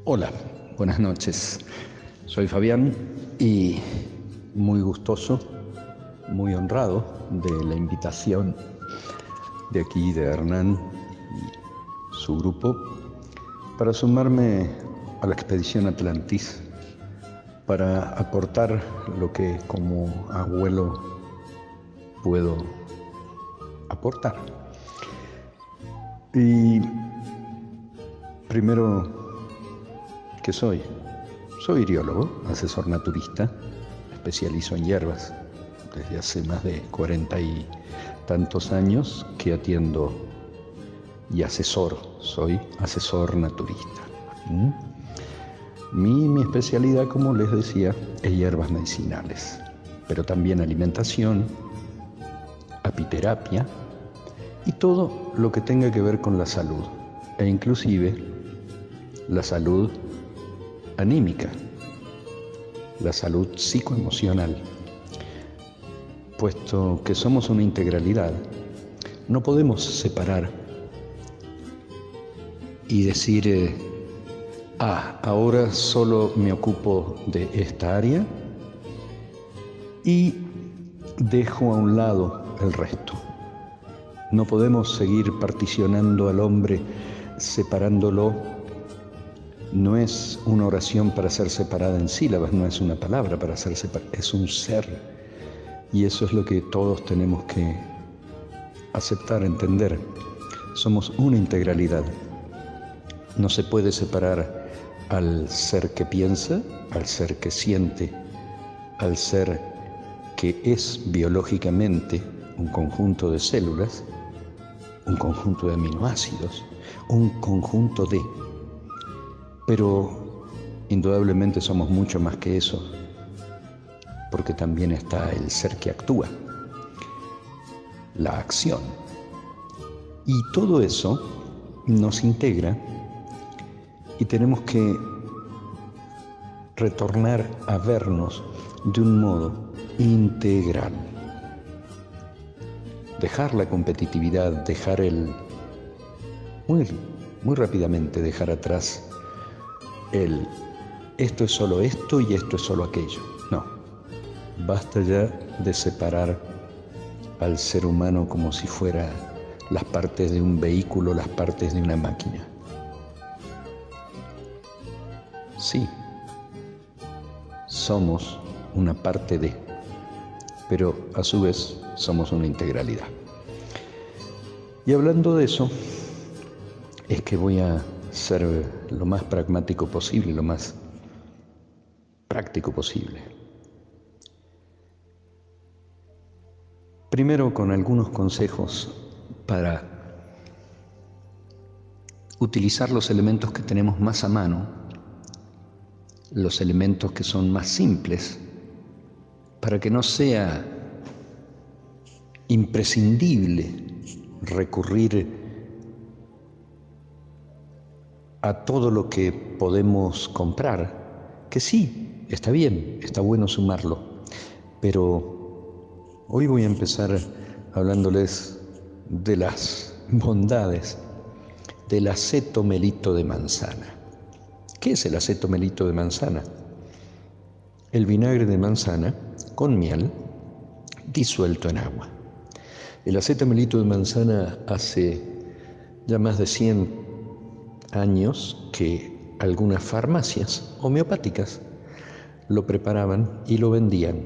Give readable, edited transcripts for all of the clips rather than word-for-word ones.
Hola, buenas noches. Soy Fabián y muy gustoso, muy honrado de la invitación de aquí, de Hernán y su grupo, para sumarme a la expedición Atlantis, para aportar lo que como abuelo puedo aportar. Y primero, ¿qué soy? Soy iriólogo, asesor naturista, me especializo en hierbas. Desde hace más de 40 y tantos años que atiendo y soy asesor naturista. Mi especialidad, como les decía, es hierbas medicinales, pero también alimentación, apiterapia y todo lo que tenga que ver con la salud, e inclusive la salud anímica, la salud psicoemocional. Puesto que somos una integralidad, no podemos separar y decir, ahora solo me ocupo de esta área y dejo a un lado el resto. No podemos seguir particionando al hombre, separándolo. No es una oración para ser separada en sílabas, no es una palabra para ser separada, es un ser. Y eso es lo que todos tenemos que aceptar, entender. Somos una integralidad. No se puede separar al ser que piensa, al ser que siente, al ser que es biológicamente un conjunto de células, un conjunto de aminoácidos, un conjunto de... Pero indudablemente somos mucho más que eso, porque también está el ser que actúa, la acción. Y todo eso nos integra y tenemos que retornar a vernos de un modo integral. Dejar la competitividad, dejar muy rápidamente dejar atrás esto es solo esto y esto es solo aquello. No, basta ya de separar al ser humano como si fuera las partes de un vehículo, las partes de una máquina. Sí, somos una parte de, pero a su vez somos una integralidad. Y hablando de eso, es que voy a ser lo más pragmático posible, lo más práctico posible. Primero, con algunos consejos para utilizar los elementos que tenemos más a mano, los elementos que son más simples, para que no sea imprescindible recurrir a todo lo que podemos comprar, que sí, está bien, está bueno sumarlo, pero hoy voy a empezar hablándoles de las bondades del acetomelito de manzana. ¿Qué es el acetomelito de manzana? El vinagre de manzana con miel disuelto en agua. El acetomelito de manzana hace ya más de 100 años que algunas farmacias homeopáticas lo preparaban y lo vendían.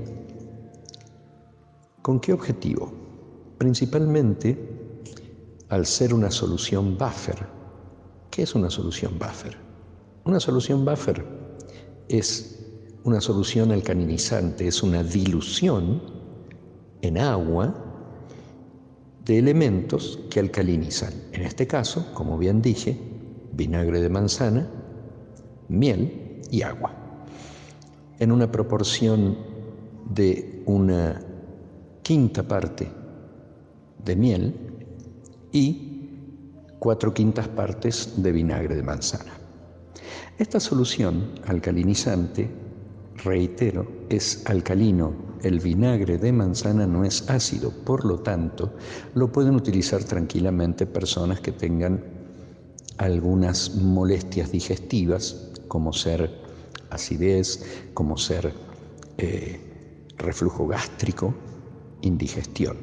¿Con qué objetivo? Principalmente al ser una solución buffer. ¿Qué es una solución buffer? Una solución buffer es una solución alcalinizante, es una dilución en agua de elementos que alcalinizan. En este caso, como bien dije, vinagre de manzana, miel y agua, en una proporción de 1/5 parte de miel y 4/5 partes de vinagre de manzana. Esta solución alcalinizante, reitero, es alcalino. El vinagre de manzana no es ácido, por lo tanto, lo pueden utilizar tranquilamente personas que tengan algunas molestias digestivas, como ser acidez, como ser reflujo gástrico, indigestión.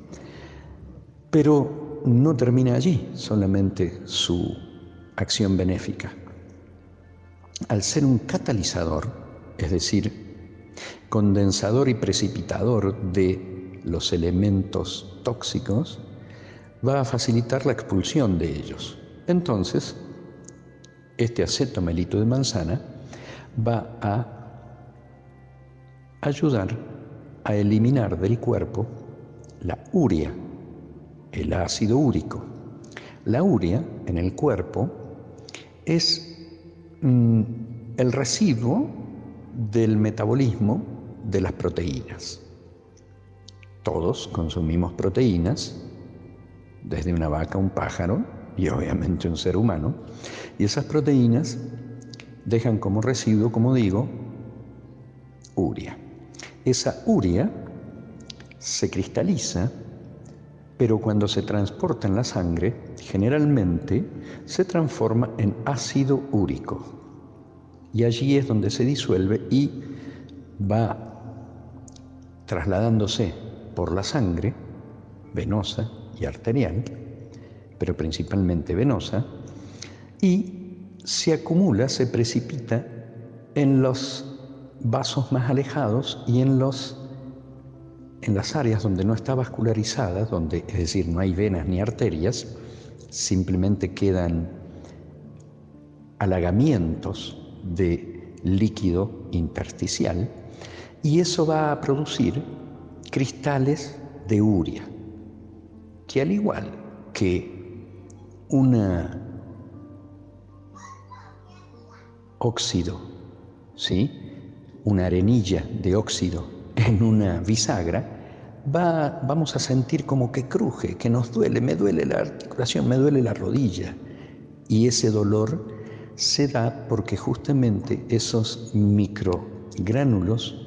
Pero no termina allí solamente su acción benéfica. Al ser un catalizador, es decir, condensador y precipitador de los elementos tóxicos, va a facilitar la expulsión de ellos. Entonces, este acetomelito de manzana va a ayudar a eliminar del cuerpo la urea, el ácido úrico. La urea en el cuerpo es el residuo del metabolismo de las proteínas. Todos consumimos proteínas, desde una vaca, un pájaro y obviamente un ser humano, y esas proteínas dejan como residuo, como digo, urea. Esa urea se cristaliza, pero cuando se transporta en la sangre, generalmente se transforma en ácido úrico. Y allí es donde se disuelve y va trasladándose por la sangre, venosa y arterial, pero principalmente venosa, y se acumula, se precipita en los vasos más alejados y en las áreas donde no está vascularizada, donde, es decir, no hay venas ni arterias, simplemente quedan halagamientos de líquido intersticial, y eso va a producir cristales de urea, que al igual que una óxido, ¿sí?, una arenilla de óxido en una bisagra, vamos a sentir como que cruje, que nos duele, me duele la articulación, me duele la rodilla. Y ese dolor se da porque justamente esos microgránulos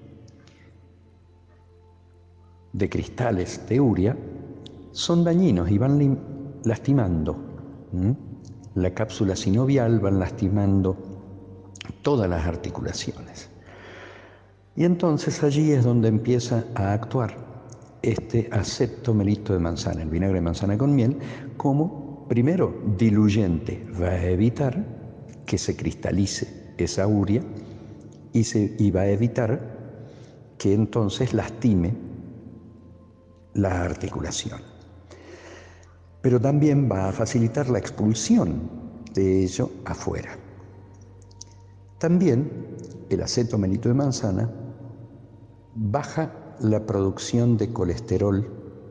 de cristales de urea son dañinos y van lastimando la cápsula sinovial, van lastimando todas las articulaciones. Y entonces allí es donde empieza a actuar este acetomelito de manzana, el vinagre de manzana con miel, como primero diluyente. Va a evitar que se cristalice esa urea y va a evitar que entonces lastime la articulación. Pero también va a facilitar la expulsión de ello afuera. También el acetomelito de manzana baja la producción de colesterol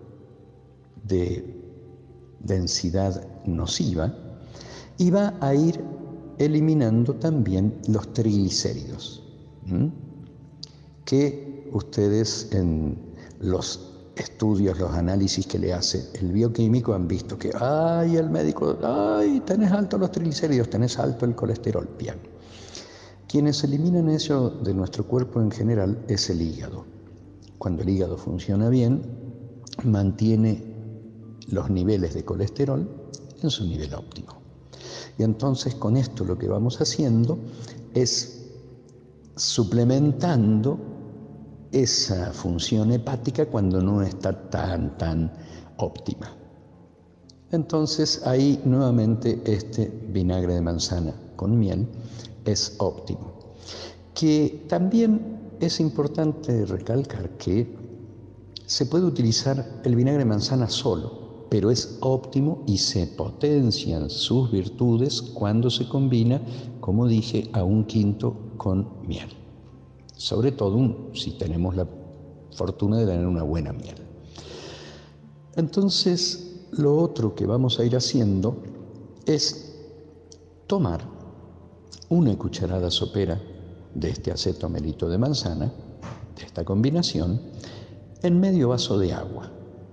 de densidad nociva y va a ir eliminando también los triglicéridos, que ustedes en los estudios, los análisis que le hace el bioquímico han visto que, el médico, tenés alto los triglicéridos, tenés alto el colesterol. Bien. Quienes eliminan eso de nuestro cuerpo en general es el hígado. Cuando el hígado funciona bien, mantiene los niveles de colesterol en su nivel óptimo. Y entonces con esto lo que vamos haciendo es suplementando esa función hepática cuando no está tan óptima. Entonces ahí nuevamente este vinagre de manzana con miel es óptimo. Que también es importante recalcar que se puede utilizar el vinagre de manzana solo, pero es óptimo y se potencian sus virtudes cuando se combina, como dije, a 1/5 con miel. Sobre todo si tenemos la fortuna de tener una buena miel. Entonces, lo otro que vamos a ir haciendo es tomar una cucharada sopera de este acetomelito de manzana, de esta combinación, en medio vaso de agua.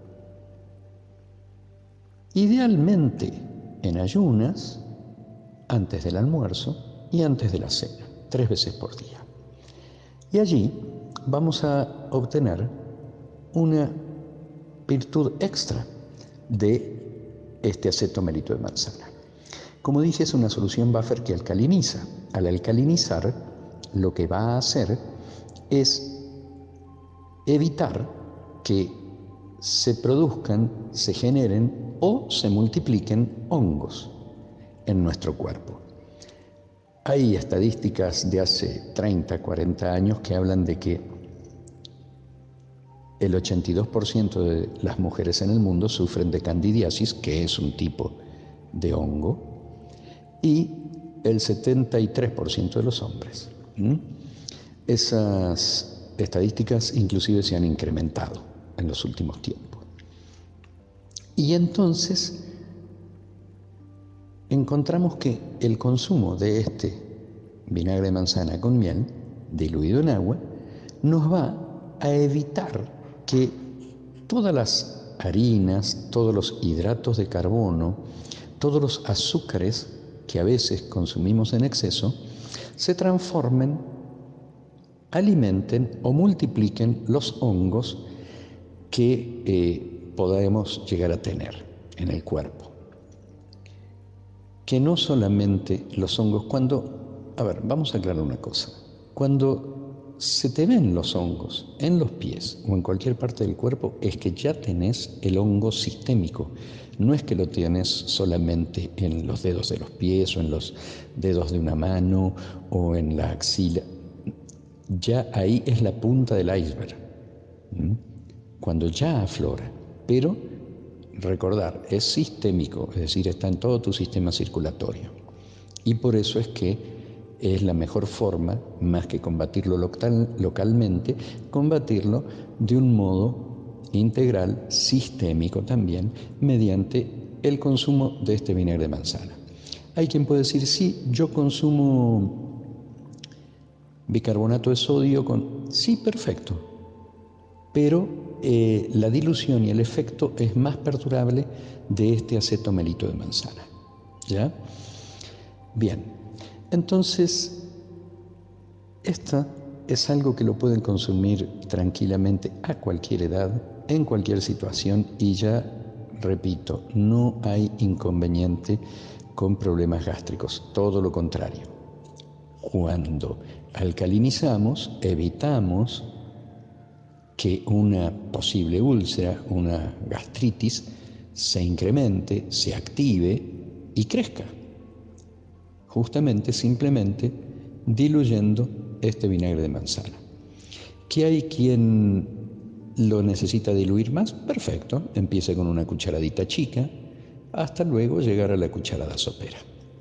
Idealmente en ayunas, antes del almuerzo y antes de la cena, 3 veces por día. Y allí vamos a obtener una virtud extra de este acetomelito de manzana. Como dije, es una solución buffer que alcaliniza. Al alcalinizar, lo que va a hacer es evitar que se produzcan, se generen o se multipliquen hongos en nuestro cuerpo. Hay estadísticas de hace 30, 40 años que hablan de que el 82% de las mujeres en el mundo sufren de candidiasis, que es un tipo de hongo, y el 73% de los hombres. Esas estadísticas inclusive se han incrementado en los últimos tiempos. Y entonces encontramos que el consumo de este vinagre de manzana con miel, diluido en agua, nos va a evitar que todas las harinas, todos los hidratos de carbono, todos los azúcares que a veces consumimos en exceso, se transformen, alimenten o multipliquen los hongos que podemos llegar a tener en el cuerpo. Que no solamente los hongos, vamos a aclarar una cosa. Cuando se te ven los hongos en los pies o en cualquier parte del cuerpo, es que ya tenés el hongo sistémico. No es que lo tienes solamente en los dedos de los pies o en los dedos de una mano o en la axila. Ya ahí es la punta del iceberg, cuando ya aflora. Pero recordar, es sistémico, es decir, está en todo tu sistema circulatorio. Y por eso es que es la mejor forma, más que combatirlo localmente, combatirlo de un modo integral, sistémico también, mediante el consumo de este vinagre de manzana. Hay quien puede decir, sí, yo consumo bicarbonato de sodio Sí, perfecto, pero la dilución y el efecto es más perdurable de este acetomelito de manzana. ¿Ya? Bien, entonces, esta es algo que lo pueden consumir tranquilamente a cualquier edad, en cualquier situación, y ya, repito, no hay inconveniente con problemas gástricos, todo lo contrario. Cuando alcalinizamos, evitamos que una posible úlcera, una gastritis, se incremente, se active y crezca. Justamente, simplemente, diluyendo este vinagre de manzana. ¿Que hay quien lo necesita diluir más? Perfecto, empiece con una cucharadita chica, hasta luego llegar a la cucharada sopera.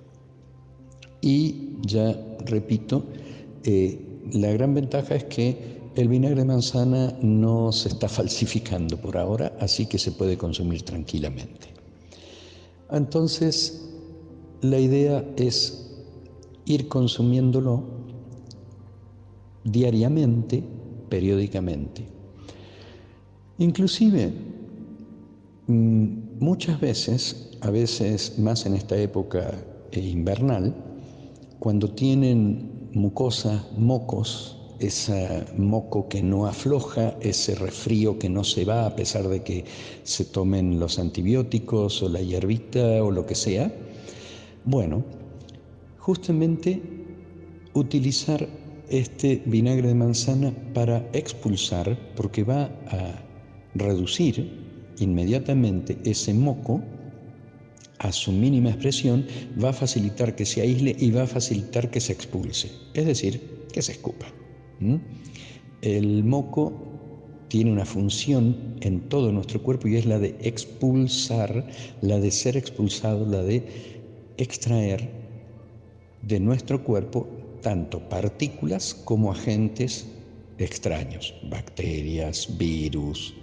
Y ya repito, la gran ventaja es que el vinagre de manzana no se está falsificando por ahora, así que se puede consumir tranquilamente. Entonces, la idea es ir consumiéndolo diariamente, periódicamente. Inclusive, muchas veces, a veces más en esta época invernal, cuando tienen mucosa, mocos, ese moco que no afloja, ese resfrío que no se va a pesar de que se tomen los antibióticos o la hierbita o lo que sea, bueno, justamente utilizar este vinagre de manzana para expulsar, porque va a reducir inmediatamente ese moco a su mínima expresión, va a facilitar que se aísle y va a facilitar que se expulse, es decir, que se escupa. El moco tiene una función en todo nuestro cuerpo y es la de expulsar, la de ser expulsado, la de extraer de nuestro cuerpo tanto partículas como agentes extraños, bacterias, virus,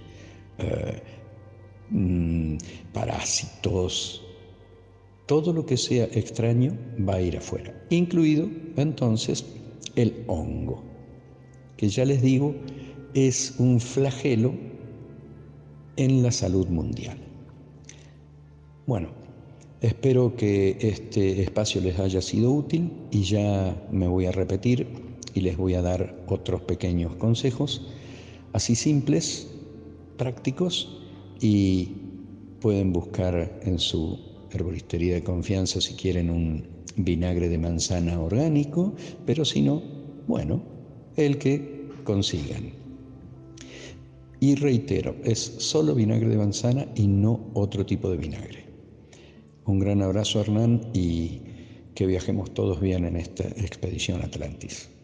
parásitos. Todo lo que sea extraño va a ir afuera, incluido entonces el hongo, que ya les digo es un flagelo en la salud mundial. Bueno, espero que este espacio les haya sido útil y ya me voy a repetir y les voy a dar otros pequeños consejos, así simples, prácticos, y pueden buscar en su herboristería de confianza si quieren un vinagre de manzana orgánico, pero si no, bueno, el que consigan. Y reitero, es solo vinagre de manzana y no otro tipo de vinagre. Un gran abrazo, Hernán, y que viajemos todos bien en esta expedición Atlantis.